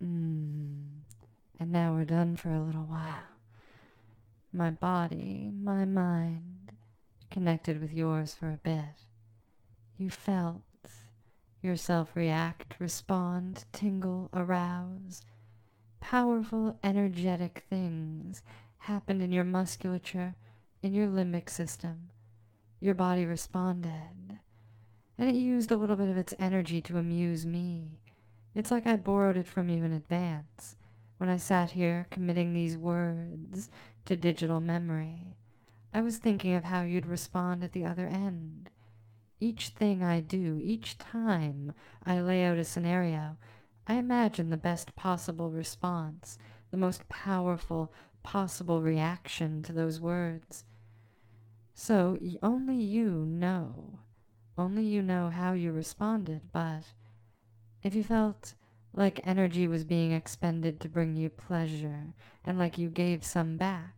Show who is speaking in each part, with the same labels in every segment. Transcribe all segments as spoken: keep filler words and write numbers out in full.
Speaker 1: Mm. And now we're done for a little while. My body, my mind, connected with yours for a bit. You felt yourself react, respond, tingle, arouse. Powerful, energetic things happened in your musculature, in your limbic system. Your body responded, and it used a little bit of its energy to amuse me. It's like I borrowed it from you in advance, when I sat here committing these words to digital memory. I was thinking of how you'd respond at the other end. Each thing I do, each time I lay out a scenario, I imagine the best possible response, the most powerful possible reaction to those words. So only you know, only you know how you responded, but if you felt like energy was being expended to bring you pleasure, and like you gave some back,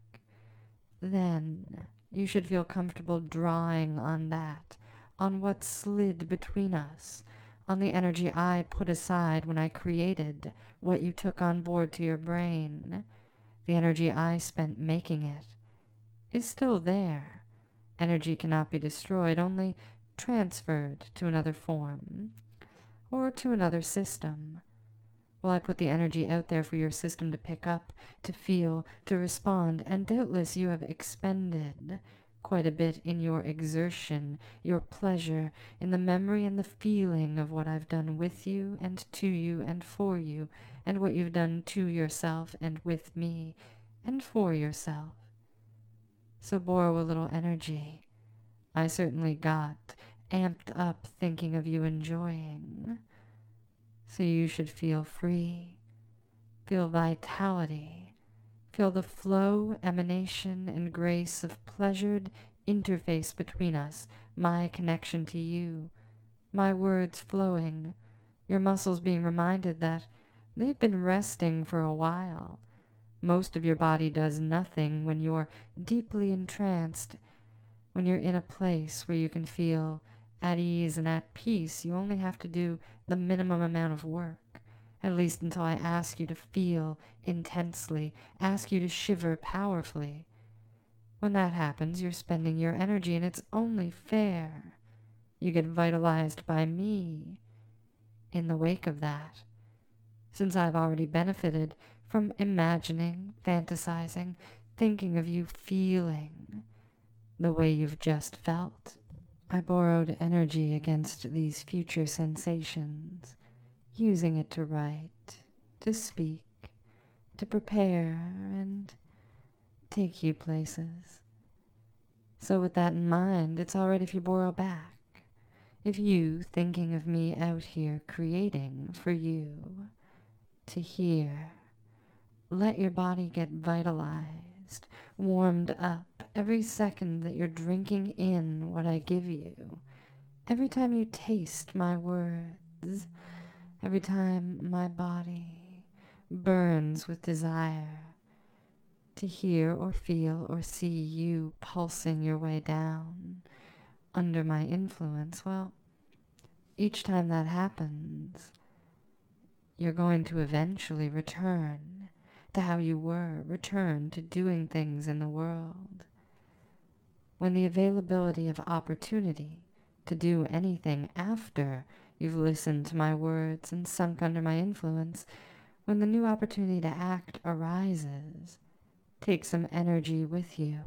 Speaker 1: then you should feel comfortable drawing on that, on what slid between us, on the energy I put aside when I created what you took on board to your brain. The energy I spent making it is still there. Energy cannot be destroyed, only transferred to another form, or to another system. Well, I put the energy out there for your system to pick up, to feel, to respond, and doubtless you have expended quite a bit in your exertion, your pleasure, in the memory and the feeling of what I've done with you and to you and for you, and what you've done to yourself and with me and for yourself. So borrow a little energy. I certainly got amped up thinking of you enjoying. So you should feel free, feel vitality, feel the flow, emanation, and grace of pleasured interface between us, my connection to you, my words flowing, your muscles being reminded that they've been resting for a while. Most of your body does nothing when you're deeply entranced, when you're in a place where you can feel at ease and at peace. You only have to do the minimum amount of work, at least until I ask you to feel intensely, ask you to shiver powerfully. When that happens, you're spending your energy, and it's only fair. You get vitalized by me in the wake of that, since I've already benefited from imagining, fantasizing, thinking of you feeling the way you've just felt. I borrowed energy against these future sensations, using it to write, to speak, to prepare, and take you places. So with that in mind, it's all right if you borrow back. If you, thinking of me out here creating for you to hear, let your body get vitalized, warmed up every second that you're drinking in what I give you. Every time you taste my words, every time my body burns with desire to hear or feel or see you pulsing your way down under my influence, well, each time that happens, you're going to eventually return to how you were, return to doing things in the world. When the availability of opportunity to do anything after you've listened to my words and sunk under my influence, when the new opportunity to act arises, take some energy with you.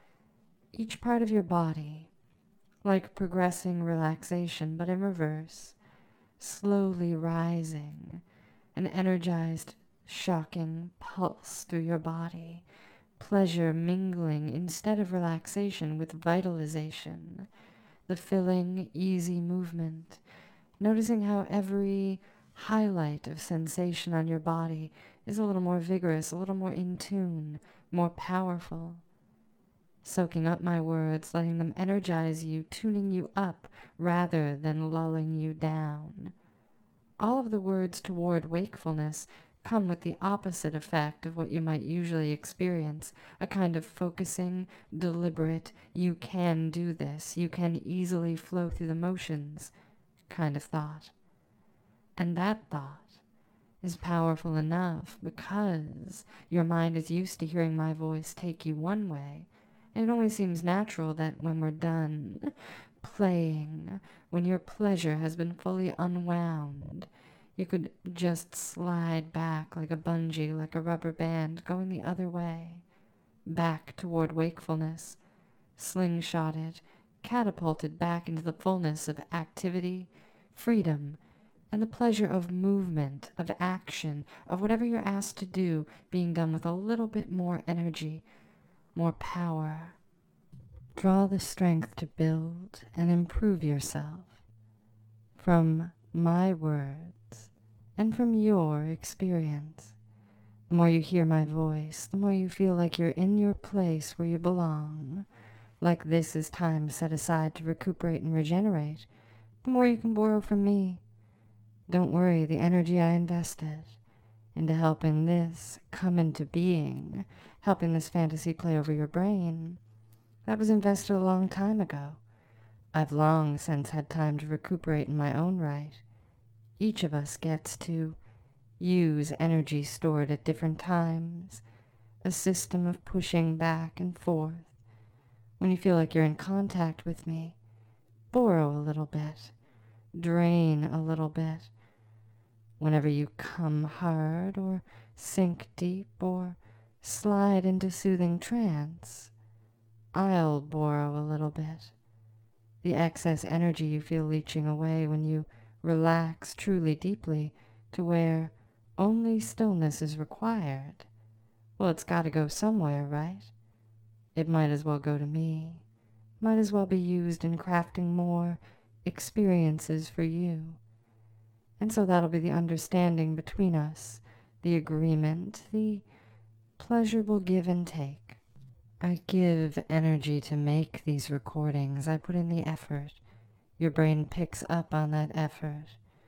Speaker 1: Each part of your body, like progressing relaxation, but in reverse, slowly rising, an energized, shocking pulse through your body, pleasure mingling instead of relaxation with vitalization, the filling, easy movement, noticing how every highlight of sensation on your body is a little more vigorous, a little more in tune, more powerful. Soaking up my words, letting them energize you, tuning you up rather than lulling you down. All of the words toward wakefulness come with the opposite effect of what you might usually experience, a kind of focusing, deliberate, you can do this, you can easily flow through the motions kind of thought. And that thought is powerful enough because your mind is used to hearing my voice take you one way. And it only seems natural that when we're done playing, when your pleasure has been fully unwound, you could just slide back like a bungee, like a rubber band, going the other way, back toward wakefulness, slingshotted, catapulted back into the fullness of activity, freedom, and the pleasure of movement, of action, of whatever you're asked to do, being done with a little bit more energy, more power. Draw the strength to build and improve yourself from my words and from your experience. The more you hear my voice, the more you feel like you're in your place where you belong, like this is time set aside to recuperate and regenerate, the more you can borrow from me. Don't worry, the energy I invested into helping this come into being, helping this fantasy play over your brain, that was invested a long time ago. I've long since had time to recuperate in my own right. Each of us gets to use energy stored at different times, a system of pushing back and forth. When you feel like you're in contact with me, borrow a little bit, drain a little bit. Whenever you come hard or sink deep or slide into soothing trance, I'll borrow a little bit. The excess energy you feel leaching away when you relax truly deeply to where only stillness is required. Well, it's got to go somewhere, right? It might as well go to me. Might as well be used in crafting more experiences for you. And so that'll be the understanding between us, the agreement, the pleasurable give and take. I give energy to make these recordings. I put in the effort. Your brain picks up on that effort.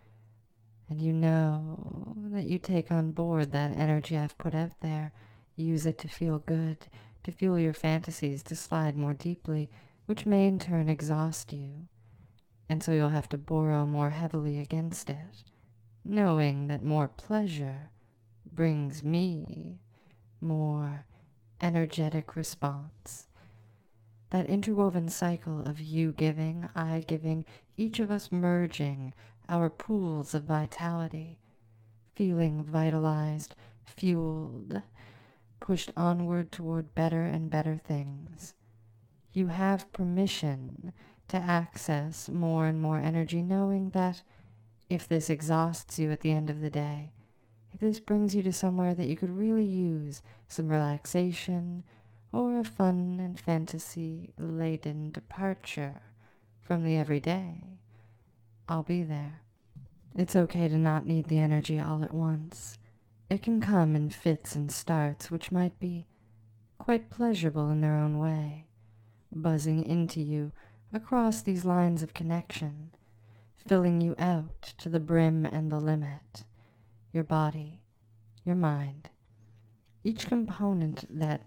Speaker 1: And you know that you take on board that energy I've put out there. Use it to feel good, to fuel your fantasies, to slide more deeply, which may in turn exhaust you. And so you'll have to borrow more heavily against it, knowing that more pleasure brings me more energetic response. That interwoven cycle of you giving, I giving, each of us merging our pools of vitality, feeling vitalized, fueled, pushed onward toward better and better things. You have permission to access more and more energy, knowing that if this exhausts you at the end of the day, if this brings you to somewhere that you could really use some relaxation or a fun and fantasy-laden departure from the everyday, I'll be there. It's okay to not need the energy all at once. It can come in fits and starts, which might be quite pleasurable in their own way, buzzing into you across these lines of connection, filling you out to the brim and the limit. Your body, your mind, each component that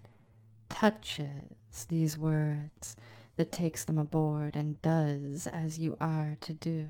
Speaker 1: touches these words, that takes them aboard and does as you are to do,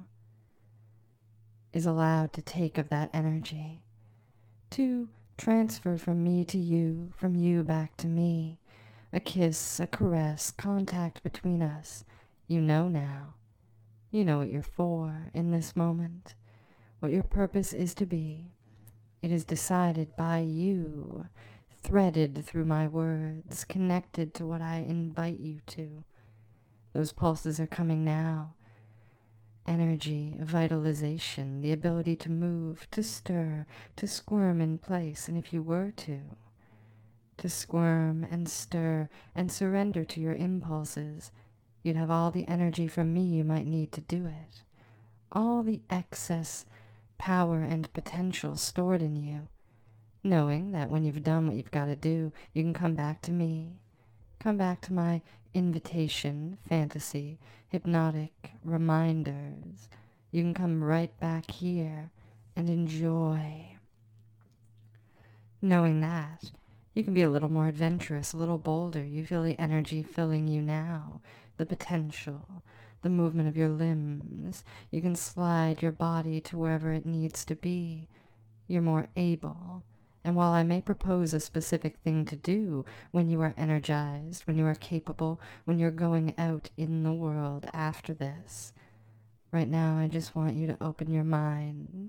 Speaker 1: is allowed to take of that energy, to transfer from me to you, from you back to me, a kiss, a caress, contact between us. You know now. You know what you're for in this moment, what your purpose is to be. It is decided by you, threaded through my words, connected to what I invite you to. Those pulses are coming now. Energy, vitalization, the ability to move, to stir, to squirm in place, and if you were to, to squirm and stir and surrender to your impulses, you'd have all the energy from me you might need to do it. All the excess power and potential stored in you, knowing that when you've done what you've got to do, you can come back to me, come back to my invitation, fantasy, hypnotic reminders. You can come right back here and enjoy. Knowing that, you can be a little more adventurous, a little bolder. You feel the energy filling you now, the potential, the movement of your limbs. You can slide your body to wherever it needs to be. you're more able. And while I may propose a specific thing to do when you are energized, when you are capable, when you're going out in the world after this, right now I just want you to open your mind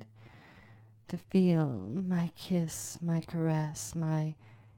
Speaker 1: to feel my kiss, my caress, my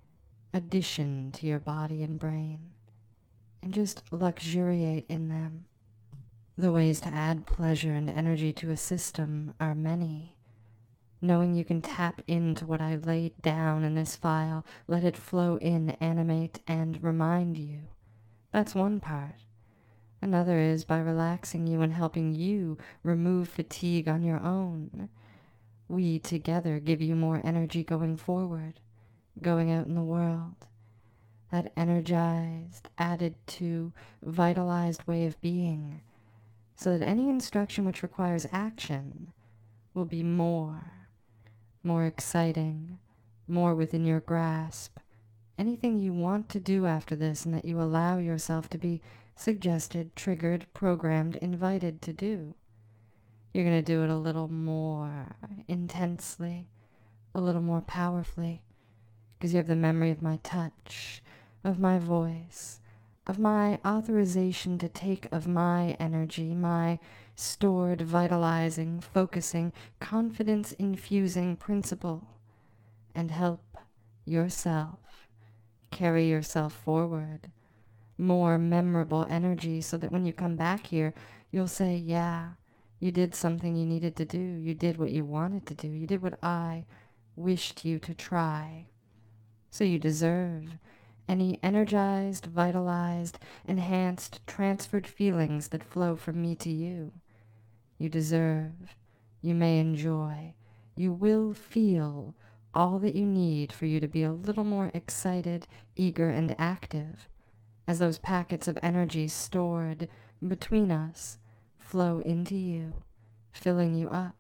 Speaker 1: addition to your body and brain, and just luxuriate in them. The ways to add pleasure and energy to a system are many. Knowing you can tap into what I laid down in this file, let it flow in, animate, and remind you. That's one part. Another is by relaxing you and helping you remove fatigue on your own. We together give you more energy going forward, going out in the world. That energized, added to, vitalized way of being, so that any instruction which requires action will be more, more exciting, more within your grasp. Anything you want to do after this and that you allow yourself to be suggested, triggered, programmed, invited to do. You're going to do it a little more intensely, a little more powerfully, because you have the memory of my touch, of my voice, of my authorization to take of my energy, my stored, vitalizing, focusing, confidence-infusing principle, and help yourself carry yourself forward. More memorable energy so that when you come back here, you'll say, yeah, you did something you needed to do. You did what you wanted to do. You did what I wished you to try. So you deserve any energized, vitalized, enhanced, transferred feelings that flow from me to you. You deserve, you may enjoy, you will feel all that you need for you to be a little more excited, eager, and active as those packets of energy stored between us flow into you, filling you up,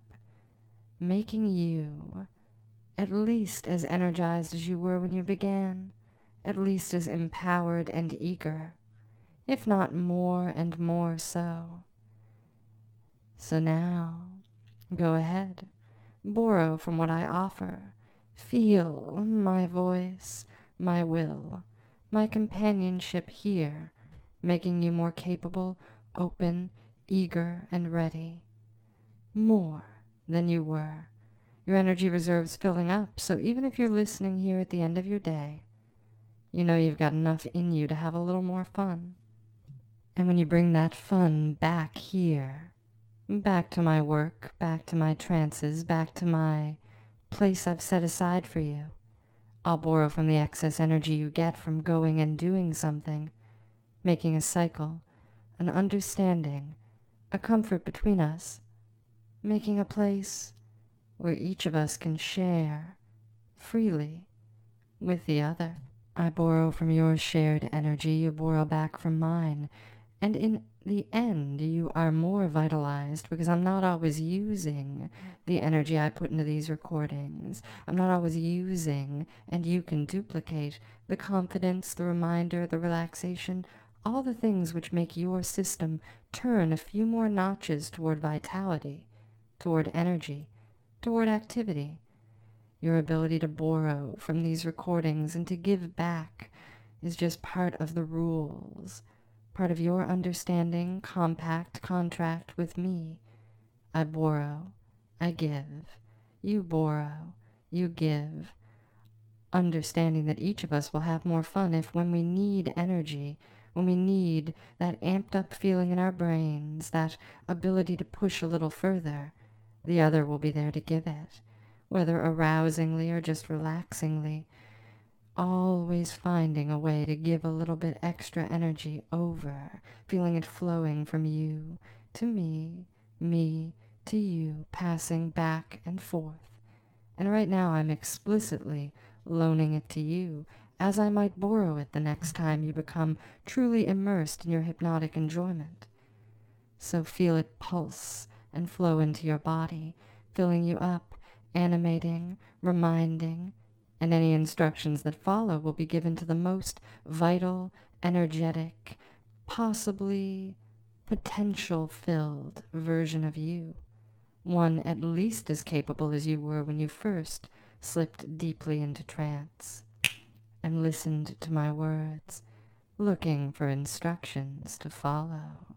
Speaker 1: making you at least as energized as you were when you began, at least as empowered and eager, if not more and more so. So now, go ahead, borrow from what I offer. Feel my voice, my will, my companionship here, making you more capable, open, eager, and ready. More than you were. Your energy reserves filling up, so even if you're listening here at the end of your day, you know you've got enough in you to have a little more fun. And when you bring that fun back here, back to my work, back to my trances, back to my place I've set aside for you, I'll borrow from the excess energy you get from going and doing something, making a cycle, an understanding, a comfort between us, making a place where each of us can share freely with the other. I borrow from your shared energy, you borrow back from mine, and in the end you are more vitalized because I'm not always using the energy I put into these recordings. I'm not always using, and you can duplicate, the confidence, the reminder, the relaxation, all the things which make your system turn a few more notches toward vitality, toward energy, toward activity. Your ability to borrow from these recordings and to give back is just part of the rules, part of your understanding, compact, contract with me. I borrow, I give, you borrow, you give, understanding that each of us will have more fun if when we need energy, when we need that amped up feeling in our brains, that ability to push a little further, the other will be there to give it, whether arousingly or just relaxingly, always finding a way to give a little bit extra energy over, feeling it flowing from you to me, me to you, passing back and forth. And right now I'm explicitly loaning it to you, as I might borrow it the next time you become truly immersed in your hypnotic enjoyment. So feel it pulse and flow into your body, filling you up, animating, reminding, and any instructions that follow will be given to the most vital, energetic, possibly potential-filled version of you, one at least as capable as you were when you first slipped deeply into trance and listened to my words, looking for instructions to follow.